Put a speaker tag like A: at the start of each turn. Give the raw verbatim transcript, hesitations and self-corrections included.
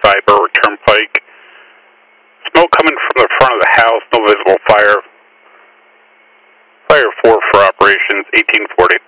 A: five Berwick Turnpike. Smoke coming from the front of the house, no visible fire. Fire four for operations, eighteen forty.